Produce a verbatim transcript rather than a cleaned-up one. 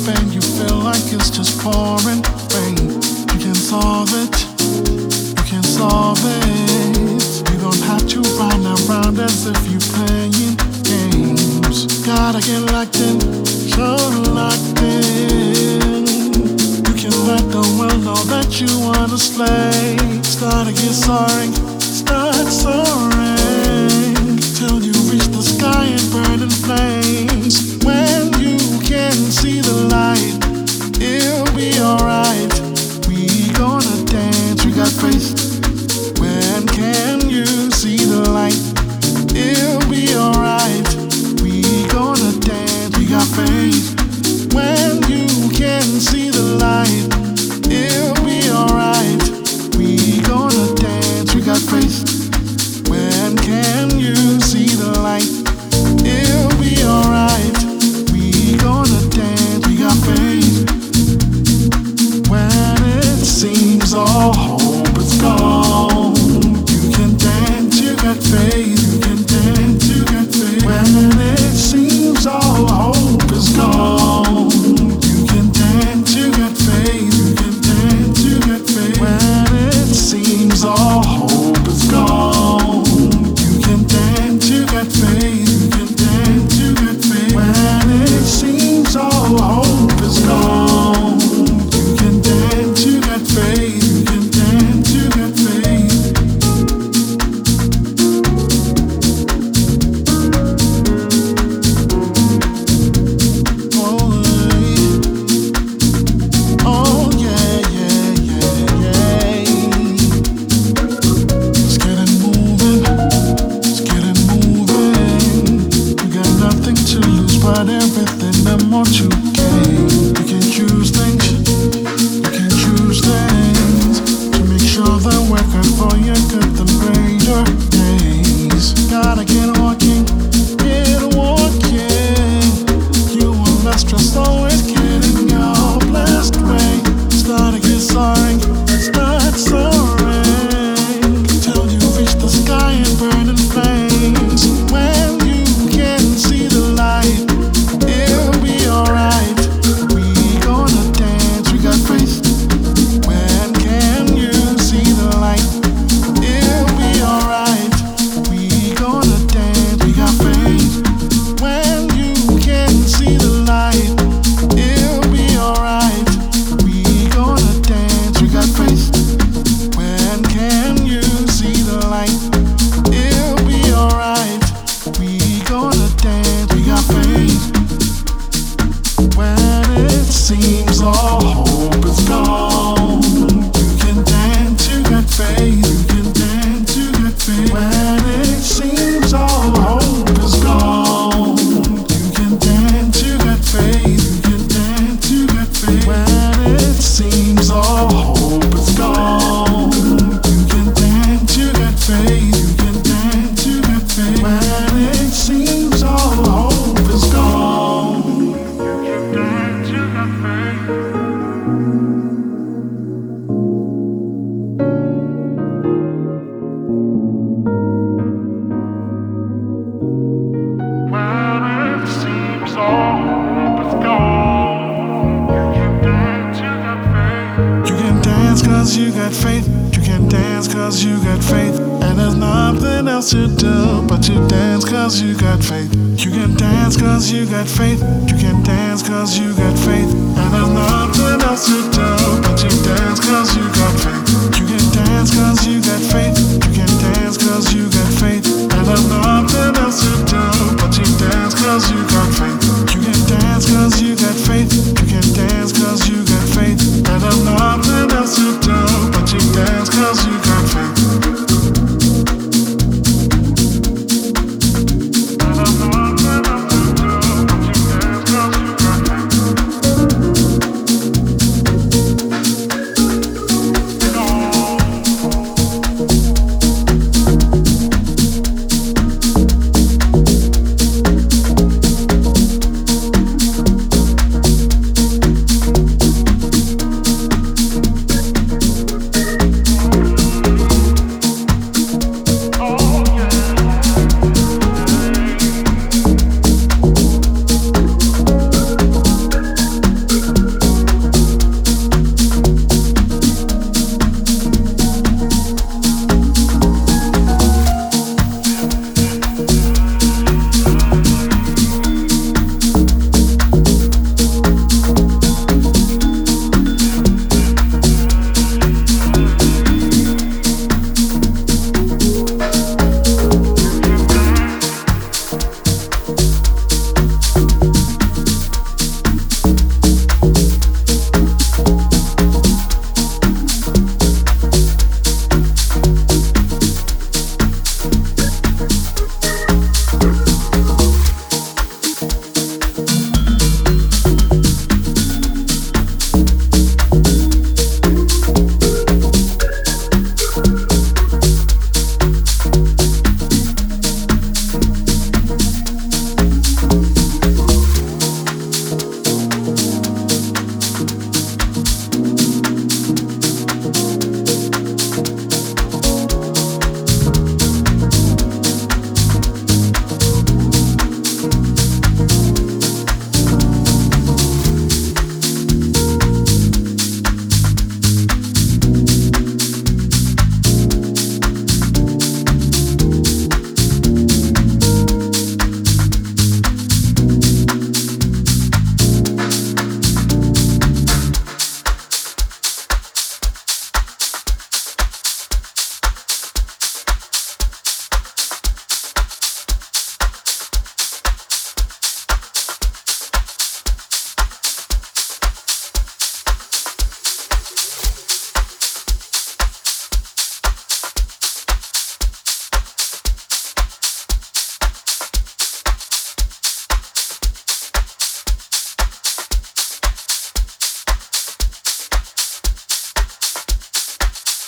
pain, you feel like it's just pouring rain. You can solve it, you can solve it. You don't have to run around as if you're playing games. Gotta get locked in, so locked in. You can let the world know that you wanna slay. Start to get soaring, start soaring, till you reach the sky and burn in flames. When you can see the light, it'll be alright. We gonna dance, we got faith. When can you see the light? It'll be alright. We gonna dance, we got faith. When you can see the light, it'll be alright. We gonna dance, we got faith. When can you see the light? It'll be alright. We gonna dance, we got faith. When it seems all hope is gone, you can dance, you got faith. You can dance, you got faith. When it seems all hope is gone, you can dance, you got faith. You can dance, you got faith. When it seems all hope is gone, you can dance, you got faith. You can dance, you got faith. When it seems all hope is gone, you can dance, you got faith. You can dance, you got faith. Oh, oh yeah, yeah, yeah, yeah. Let's get it moving, let's get it moving. You got nothing to lose but everything the more you gain. You can choose things, you can choose things to make sure that we're good for your good, the greater days. Gotta get walking, get walking. You will not stress, always get in your blessed way. Start to get soaring, start soaring, till you reach the sky and burn in flames. When you can see the light, it'll be alright. We gonna dance, we got faith. When can you see the light? It'll be alright. We gonna dance, we got faith. When you can see the light, it'll be alright. We gonna dance, we got faith. When can you see the light? It'll be alright. We gonna dance, we got faith. When it seems all hope is gone, you can dance, you got faith. You can dance, you got faith. When it seems all hope is gone, you can dance, you got faith. You can dance, you got faith. When it seems all hope is gone, you can dance, you got faith. You can dance, you got faith. When it seems all hope is gone, you can dance, you got faith. When it seems all hope is gone, you can dance, you got faith. You can dance cause you got faith. You can dance cause you got faith. And there's nothing else to do but to dance cause you got faith. You can dance cause you got faith. You can dance cause you got faith. And there's nothing else to